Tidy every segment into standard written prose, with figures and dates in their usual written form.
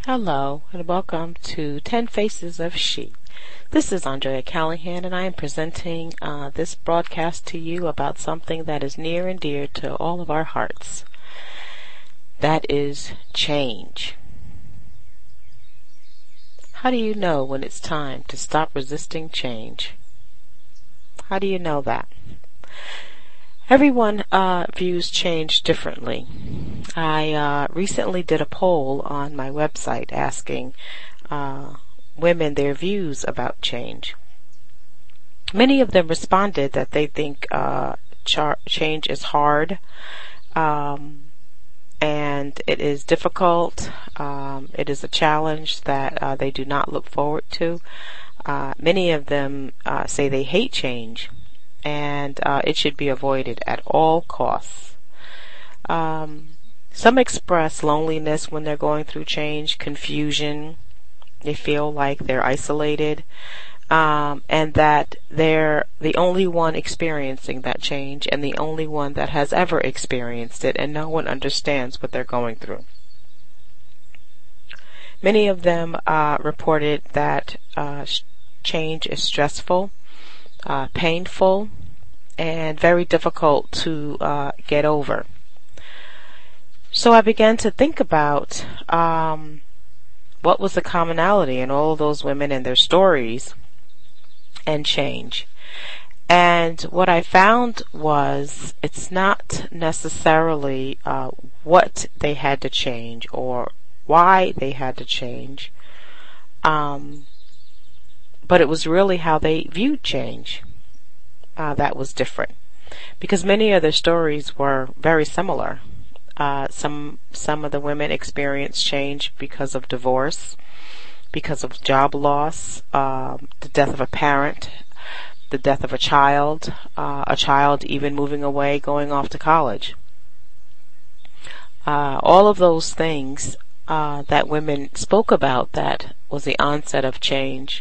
Hello, and welcome to 10 Faces of She. This is Andrea Callahan, and I am presenting this broadcast to you about something that is near and dear to all of our hearts. That is change. How do you know when it's time to stop resisting change? How do you know that? Everyone views change differently. I recently did a poll on my website asking women their views about change. Many of them responded that they think change is hard and it is difficult. It is a challenge that they do not look forward to. Many of them say they hate change and it should be avoided at all costs. Some express loneliness when they're going through change, confusion. They feel like they're isolated, and that they're the only one experiencing that change and the only one that has ever experienced it, and no one understands what they're going through. Many of them reported that change is stressful, painful, and very difficult to get over. So I began to think about what was the commonality in all of those women and their stories and change. And what I found was it's not necessarily what they had to change or why they had to change, but it was really how they viewed change that was different. Because many of their stories were very similar. Some of the women experienced change because of divorce, because of job loss, the death of a parent, the death of a child even moving away, going off to college. All of those things that women spoke about that was the onset of change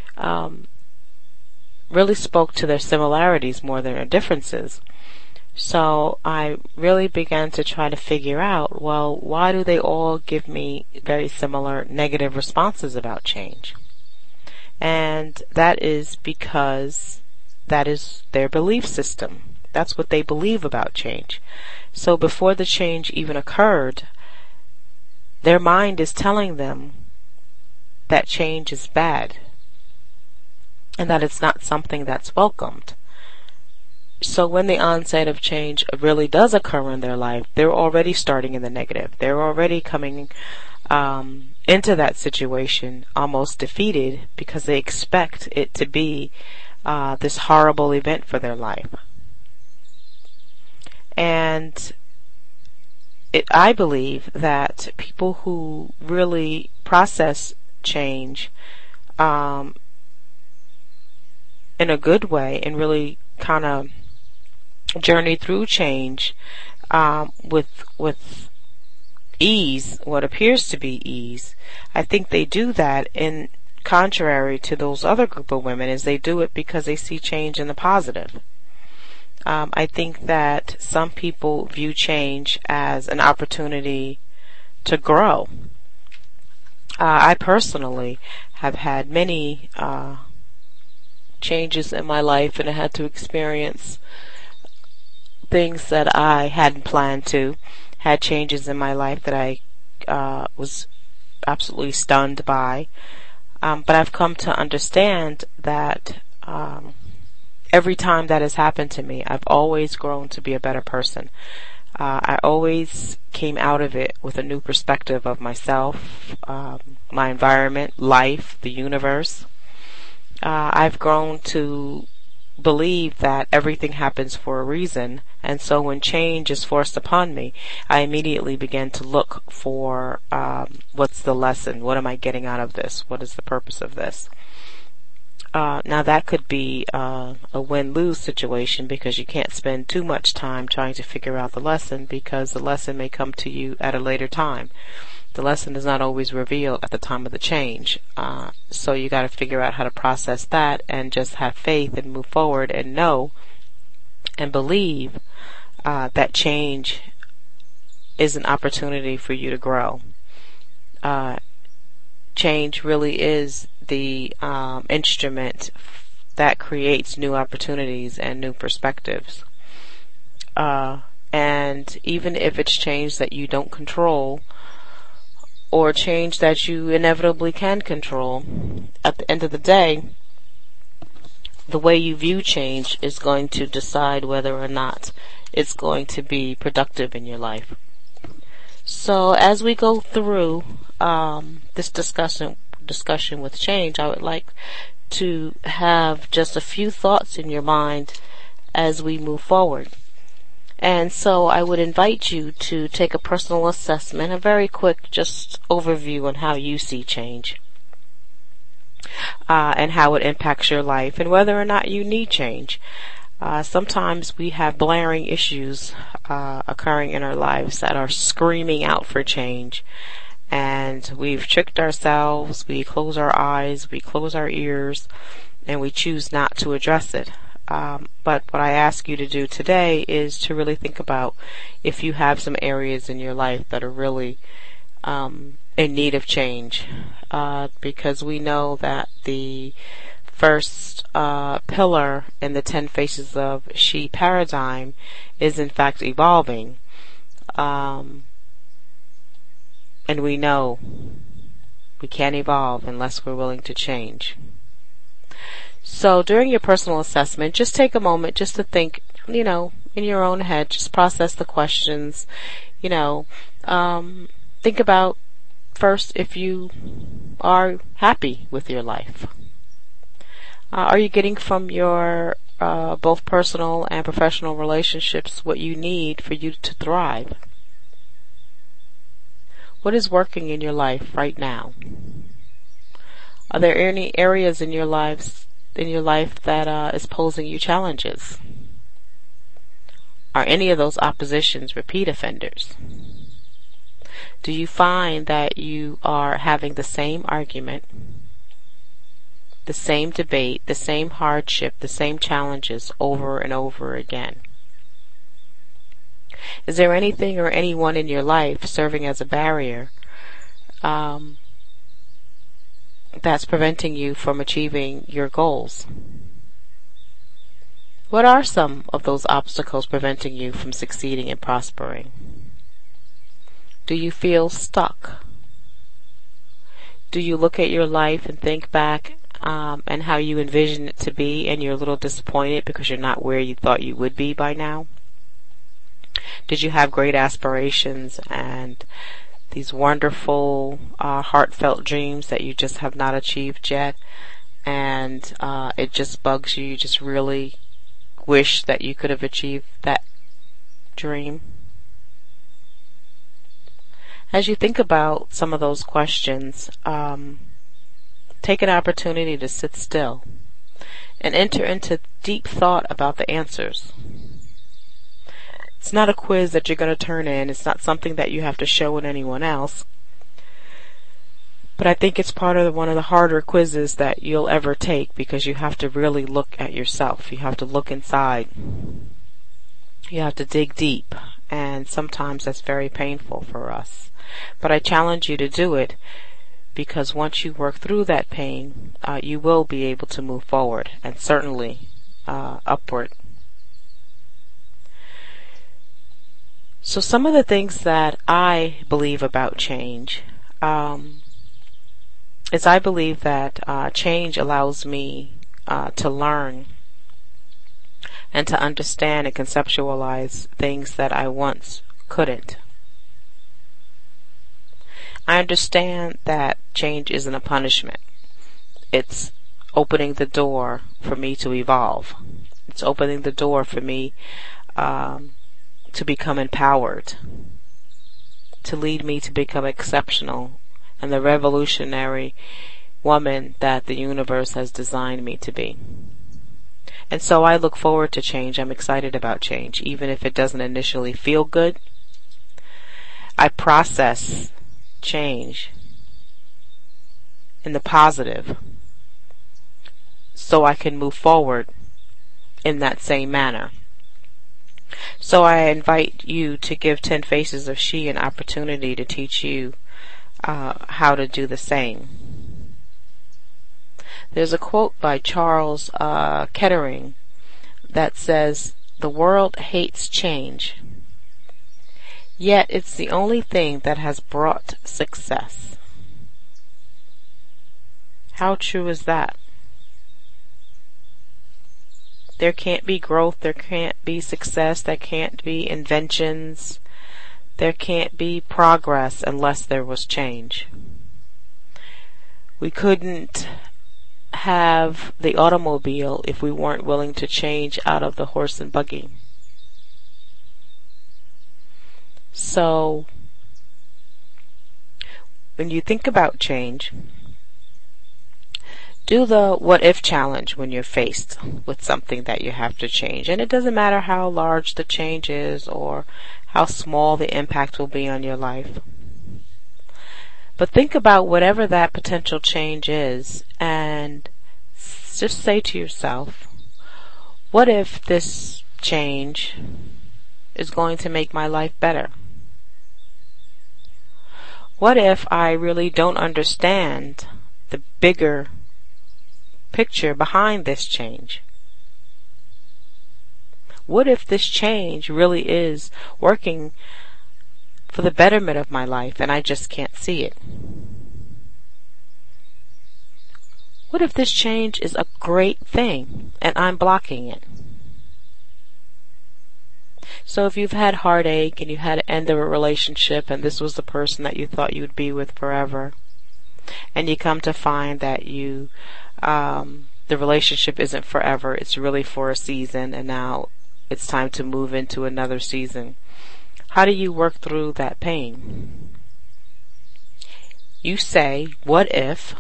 really spoke to their similarities more than their differences. So I really began to try to figure out, well, why do they all give me very similar negative responses about change? And that is because that is their belief system. That's what they believe about change. So before the change even occurred, their mind is telling them that change is bad and that it's not something that's welcomed. So when the onset of change really does occur in their life, they're already starting in the negative. They're already coming into that situation almost defeated because they expect it to be this horrible event for their life. And I believe that people who really process change in a good way and really kind of journey through change with ease, what appears to be ease, I think they do that in contrary to those other group of women, is they do it because they see change in the positive. I think that some people view change as an opportunity to grow. I personally have had many changes in my life, and I had to experience things that I hadn't planned to, had changes in my life that I was absolutely stunned by. But I've come to understand that every time that has happened to me, I've always grown to be a better person. I always came out of it with a new perspective of myself, my environment, life, the universe. I've grown to believe that everything happens for a reason, and so when change is forced upon me, I immediately begin to look for what's the lesson, what am I getting out of this, what is the purpose of this. Now that could be a win-lose situation, because you can't spend too much time trying to figure out the lesson, because the lesson may come to you at a later time. The lesson is not always revealed at the time of the change. So you got to figure out how to process that and just have faith and move forward and know and believe that change is an opportunity for you to grow. change really is the instrument that creates new opportunities and new perspectives. And even if it's change that you don't control, or change that you inevitably can control, at the end of the day, the way you view change is going to decide whether or not it's going to be productive in your life. So as we go through this discussion with change, I would like to have just a few thoughts in your mind as we move forward. And so I would invite you to take a personal assessment, a very quick just overview on how you see change, and how it impacts your life and whether or not you need change. Sometimes we have blaring issues occurring in our lives that are screaming out for change, and we've tricked ourselves, we close our eyes, we close our ears, and we choose not to address it. But what I ask you to do today is to really think about if you have some areas in your life that are really in need of change, because we know that the first pillar in the 10 Faces of She paradigm is in fact evolving, and we know we can't evolve unless we're willing to change. So during your personal assessment, just take a moment just to think, in your own head, just process the questions, think about first if you are happy with your life. Are you getting from your both personal and professional relationships what you need for you to thrive? What is working in your life right now? Are there any areas in your life that is posing you challenges? Are any of those oppositions repeat offenders? Do you find that you are having the same argument, the same debate, the same hardship, the same challenges over and over again? Is there anything or anyone in your life serving as a barrier that's preventing you from achieving your goals? What are some of those obstacles preventing you from succeeding and prospering? Do you feel stuck? Do you look at your life and think back and how you envision it to be, and you're a little disappointed because you're not where you thought you would be by now? Did you have great aspirations and these wonderful, heartfelt dreams that you just have not achieved yet, and it just bugs you? You just really wish that you could have achieved that dream? As you think about some of those questions, take an opportunity to sit still and enter into deep thought about the answers. It's not a quiz that you're going to turn in. It's not something that you have to show anyone else. But I think it's part of one of the harder quizzes that you'll ever take, because you have to really look at yourself. You have to look inside. You have to dig deep. And sometimes that's very painful for us. But I challenge you to do it, because once you work through that pain, you will be able to move forward, and certainly upward. So some of the things that I believe about change is I believe that change allows me to learn and to understand and conceptualize things that I once couldn't. I understand that change isn't a punishment. It's opening the door for me to evolve. It's opening the door for me to become empowered, to lead me to become exceptional and the revolutionary woman that the universe has designed me to be. And so I look forward to change. I'm excited about change, even if it doesn't initially feel good. I process change in the positive so I can move forward in that same manner. So I invite you to give 10 Faces of She an opportunity to teach you how to do the same. There's a quote by Charles Kettering that says, "The world hates change, yet it's the only thing that has brought success." How true is that? There can't be growth, there can't be success, there can't be inventions, there can't be progress unless there was change. We couldn't have the automobile if we weren't willing to change out of the horse and buggy. So, when you think about change, do the what if challenge when you're faced with something that you have to change. And it doesn't matter how large the change is or how small the impact will be on your life. But think about whatever that potential change is and just say to yourself, what if this change is going to make my life better? What if I really don't understand the bigger picture behind this change? What if this change really is working for the betterment of my life and I just can't see it? What if this change is a great thing and I'm blocking it? So if you've had heartache and you had to end of a relationship and this was the person that you thought you'd be with forever, and you come to find that the relationship isn't forever, it's really for a season, and now it's time to move into another season. How do you work through that pain? You say, what if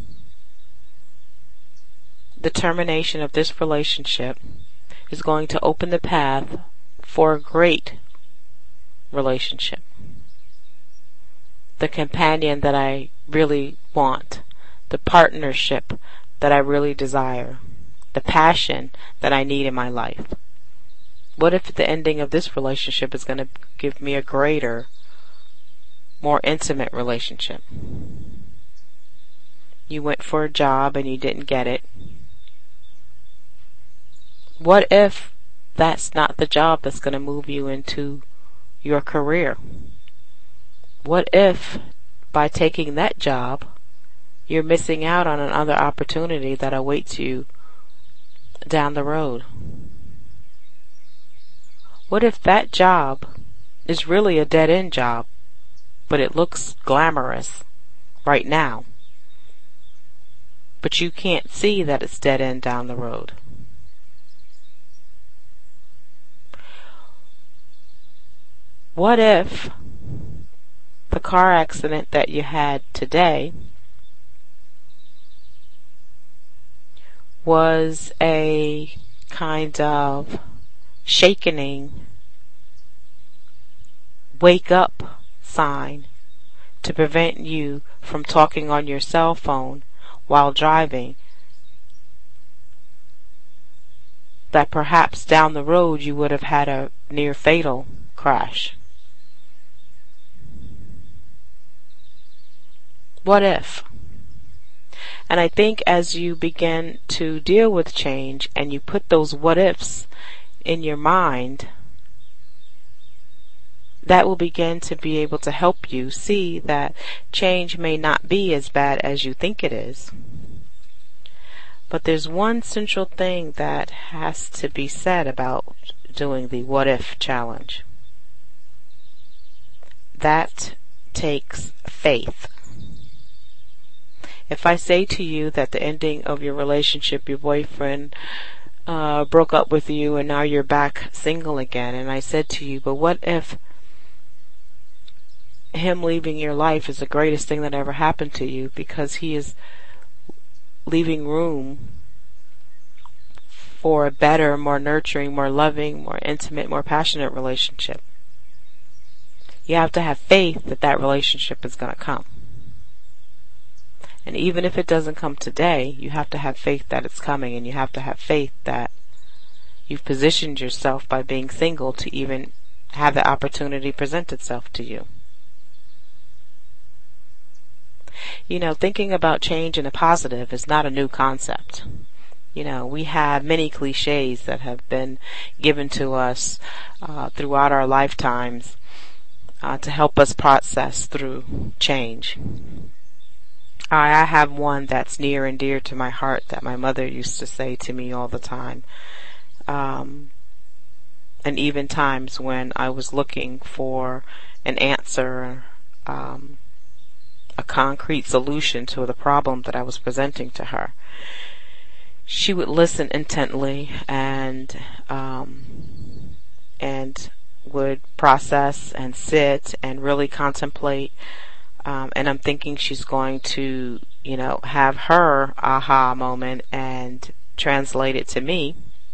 the termination of this relationship is going to open the path for a great relationship? The companion that I really want, the partnership that I really desire, the passion that I need in my life. What if the ending of this relationship is going to give me a greater, more intimate relationship? You went for a job and you didn't get it. What if that's not the job that's going to move you into your career? What if by taking that job you're missing out on another opportunity that awaits you down the road? What if that job is really a dead-end job, but it looks glamorous right now, but you can't see that it's dead-end down the road? What if the car accident that you had today was a kind of shakening, wake up sign to prevent you from talking on your cell phone while driving, that perhaps down the road you would have had a near fatal crash? What if? And I think as you begin to deal with change and you put those what ifs in your mind, that will begin to be able to help you see that change may not be as bad as you think it is. But there's one central thing that has to be said about doing the what if challenge. That takes faith. If I say to you that the ending of your relationship, your boyfriend broke up with you and now you're back single again, and I said to you, but what if him leaving your life is the greatest thing that ever happened to you, because he is leaving room for a better, more nurturing, more loving, more intimate, more passionate relationship? You have to have faith that that relationship is going to come. And even if it doesn't come today, you have to have faith that it's coming, and you have to have faith that you've positioned yourself by being single to even have the opportunity present itself to you. Thinking about change in a positive is not a new concept. We have many cliches that have been given to us throughout our lifetimes to help us process through change. I have one that's near and dear to my heart that my mother used to say to me all the time. And even times when I was looking for an answer, a concrete solution to the problem that I was presenting to her, she would listen intently and would process and sit and really contemplate. And I'm thinking she's going to, have her aha moment and translate it to me,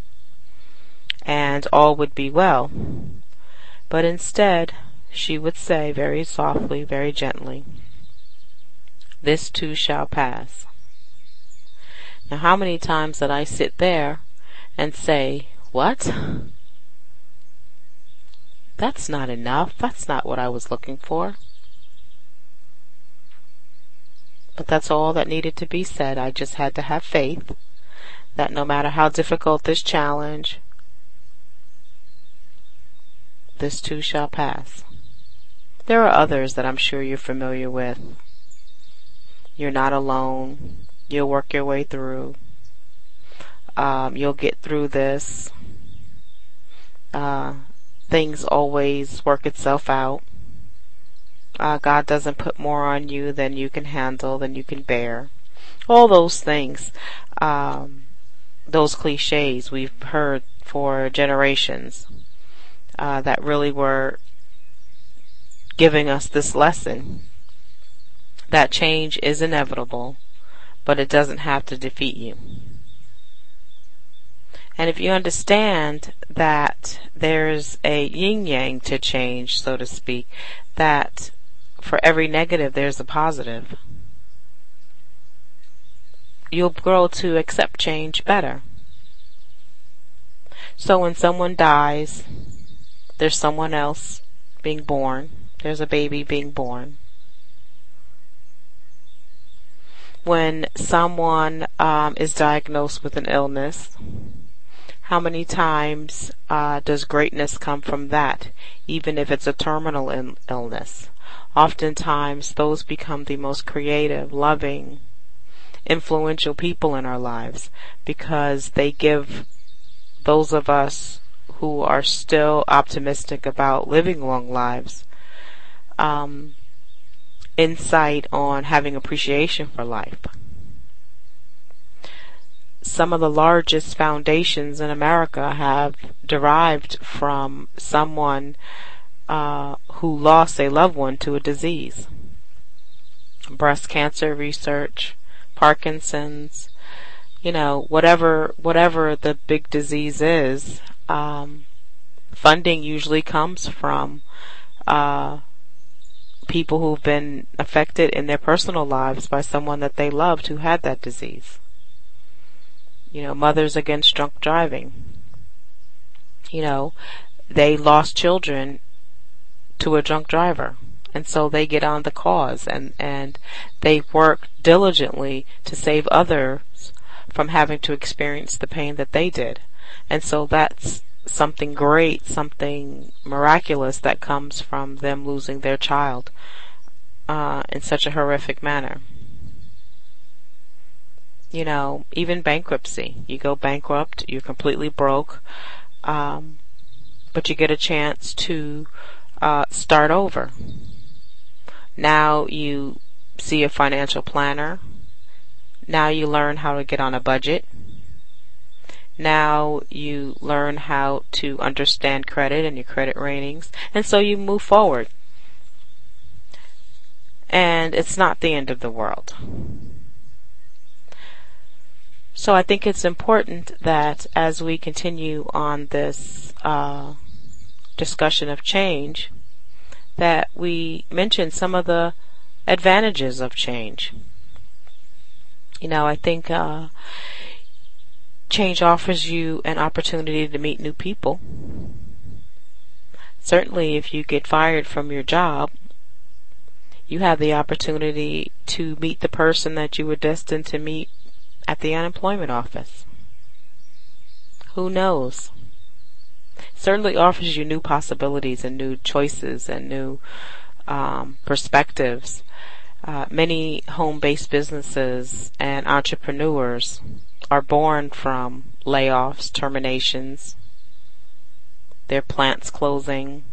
and all would be well. But instead, she would say very softly, very gently, "This too shall pass." Now, how many times did I sit there and say, "What? That's not enough. That's not what I was looking for." But that's all that needed to be said. I just had to have faith that no matter how difficult this challenge, this too shall pass. There are others that I'm sure you're familiar with. You're not alone. You'll work your way through. You'll get through this. Things always work itself out. God doesn't put more on you than you can handle, than you can bear. All those things, those cliches we've heard for generations, that really were giving us this lesson that change is inevitable, but it doesn't have to defeat you. And if you understand that there's a yin-yang to change, so to speak, that for every negative there's a positive, you'll grow to accept change better. So when someone dies, there's someone else being born. There's a baby being born. When someone is diagnosed with an illness, how many times does greatness come from that, even if it's a terminal illness? Oftentimes, those become the most creative, loving, influential people in our lives because they give those of us who are still optimistic about living long lives insight on having appreciation for life. Some of the largest foundations in America have derived from someone who lost a loved one to a disease. Breast cancer research, Parkinson's, whatever the big disease is, funding usually comes from people who've been affected in their personal lives by someone that they loved who had that disease. Mothers Against Drunk Driving. They lost children to a drunk driver. And so they get on the cause and they work diligently to save others from having to experience the pain that they did. And so that's something great, something miraculous that comes from them losing their child in such a horrific manner. Even bankruptcy. You go bankrupt, you're completely broke, but you get a chance to start over. Now you see a financial planner. Now you learn how to get on a budget. Now you learn how to understand credit and your credit ratings. And so you move forward. And it's not the end of the world. So I think it's important that as we continue on this discussion of change, that we mention some of the advantages of change. I think change offers you an opportunity to meet new people. Certainly if you get fired from your job, You have the opportunity to meet the person that you were destined to meet at the unemployment office. Who knows? Certainly offers you new possibilities and new choices and new perspectives. Many home-based businesses and entrepreneurs are born from layoffs, terminations, their plants closing,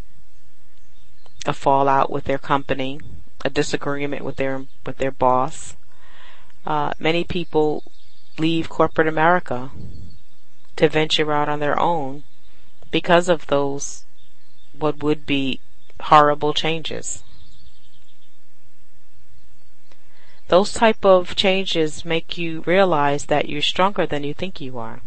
a fallout with their company, a disagreement with their boss. Many people leave corporate America to venture out on their own because of those what would be horrible changes. Those type of changes make you realize that you're stronger than you think you are,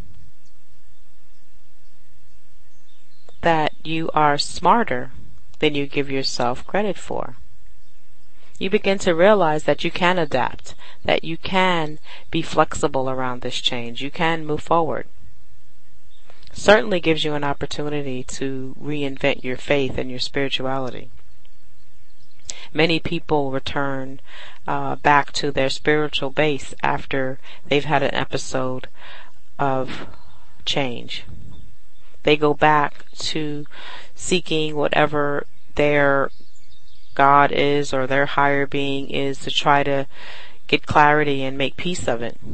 that you are smarter than you give yourself credit for. You begin to realize that you can adapt, that you can be flexible around this change, you can move forward. Certainly gives you an opportunity to reinvent your faith and your spirituality. Many people return back to their spiritual base after they've had an episode of change. They go back to seeking whatever their God is or their higher being is to try to get clarity and make peace of it.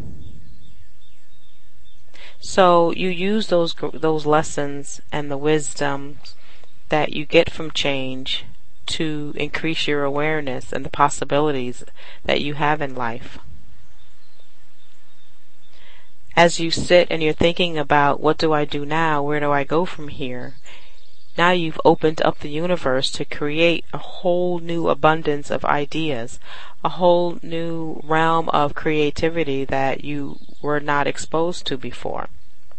So you use those lessons and the wisdom that you get from change to increase your awareness and the possibilities that you have in life. As you sit and you're thinking about what do I do now, where do I go from here, now you've opened up the universe to create a whole new abundance of ideas, a whole new realm of creativity that you were not exposed to before.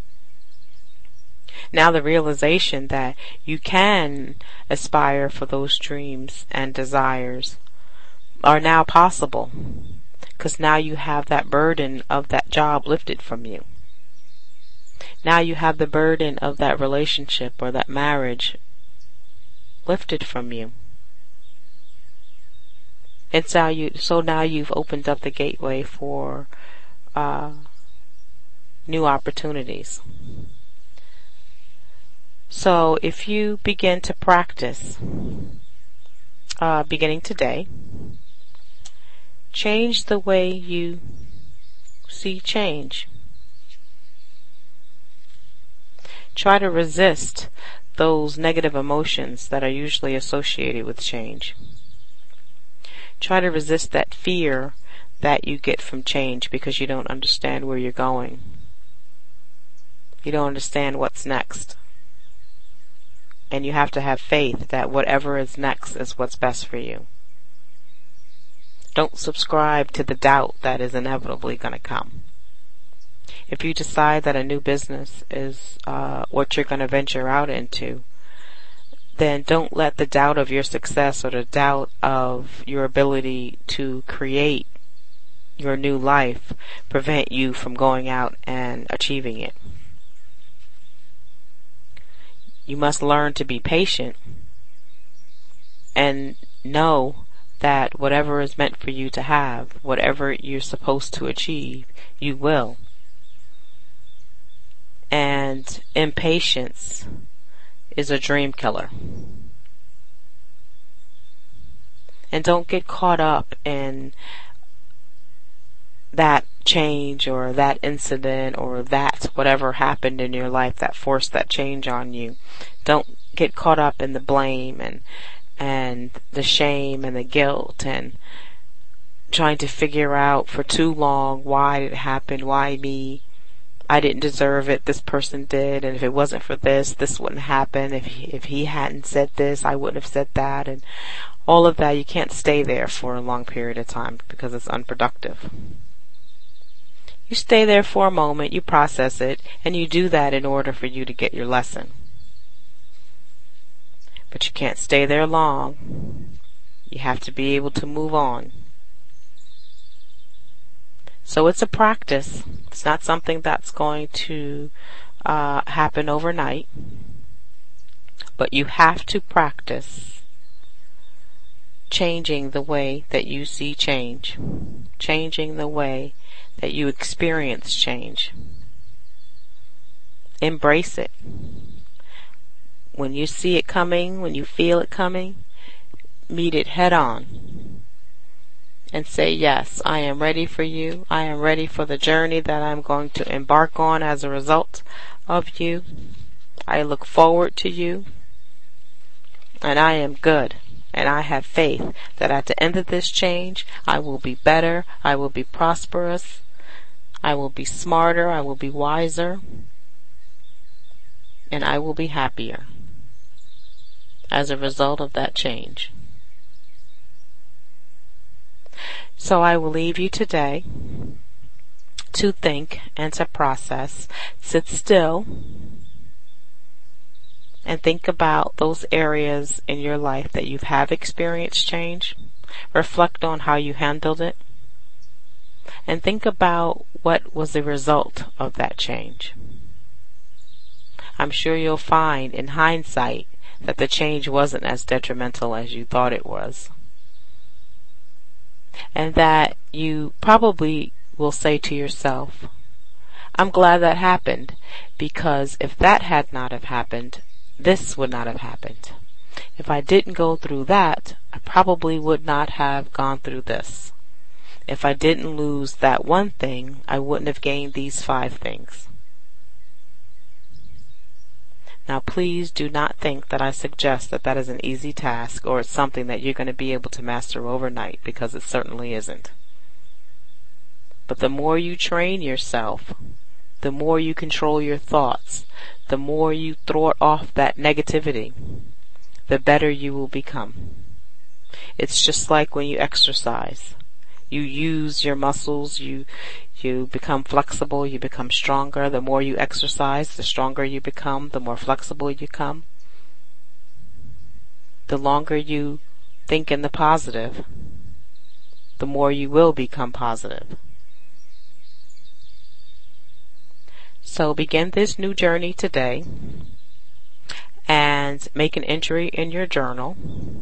Now the realization that you can aspire for those dreams and desires are now possible, because now you have that burden of that job lifted from you. Now you have the burden of that relationship or that marriage lifted from you. And so now you've opened up the gateway for new opportunities. So if you begin to practice beginning today, change the way you see change. Try to resist those negative emotions that are usually associated with change. Try to resist that fear that you get from change because you don't understand where you're going. You don't understand what's next. And you have to have faith that whatever is next is what's best for you. Don't subscribe to the doubt that is inevitably going to come. If you decide that a new business is what you're going to venture out into, then don't let the doubt of your success or the doubt of your ability to create your new life prevent you from going out and achieving it. You must learn to be patient and know that whatever is meant for you to have, whatever you're supposed to achieve, you will. And impatience is a dream killer. And don't get caught up in that change or that incident or that whatever happened in your life that forced that change on you. Don't get caught up in the blame and the shame and the guilt and trying to figure out for too long why did it happen, why me, I didn't deserve it, this person did, and if it wasn't for this wouldn't happen, if he hadn't said this, I wouldn't have said that, and all of that. You can't stay there for a long period of time because it's unproductive. You stay there for a moment, you process it, and you do that in order for you to get your lesson. But you can't stay there long. You have to be able to move on. So it's a practice. It's not something that's going to happen overnight. But you have to practice changing the way that you see change, changing the way that you experience change. Embrace it. When you see it coming, when you feel it coming, meet it head on and say, yes, I am ready for you. I am ready for the journey that I'm going to embark on as a result of you. I look forward to you, and I am good. And I have faith that at the end of this change, I will be better, I will be prosperous, I will be smarter, I will be wiser, and I will be happier as a result of that change. So I will leave you today to think and to process. Sit still and think about those areas in your life that you have experienced change. Reflect on how you handled it. And think about what was the result of that change. I'm sure you'll find in hindsight that the change wasn't as detrimental as you thought it was. And that you probably will say to yourself, I'm glad that happened, because if that had not have happened, this would not have happened. If I didn't go through that, I probably would not have gone through this. If I didn't lose that one thing, I wouldn't have gained these 5 things. Now please do not think that I suggest that that is an easy task or it's something that you're going to be able to master overnight, because it certainly isn't. But the more you train yourself, the more you control your thoughts, the more you thwart off that negativity, the better you will become. It's just like when you exercise. You use your muscles, you become flexible, you become stronger. The more you exercise, the stronger you become, the more flexible you become. The longer you think in the positive, the more you will become positive. So begin this new journey today and make an entry in your journal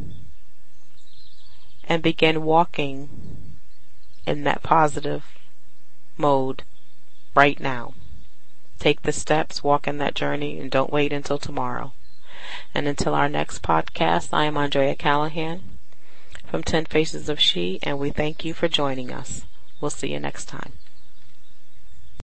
and begin walking in that positive mode right now. Take the steps, walk in that journey, and don't wait until tomorrow. And until our next podcast, I am Andrea Callahan from 10 Faces of She, and we thank you for joining us. We'll see you next time.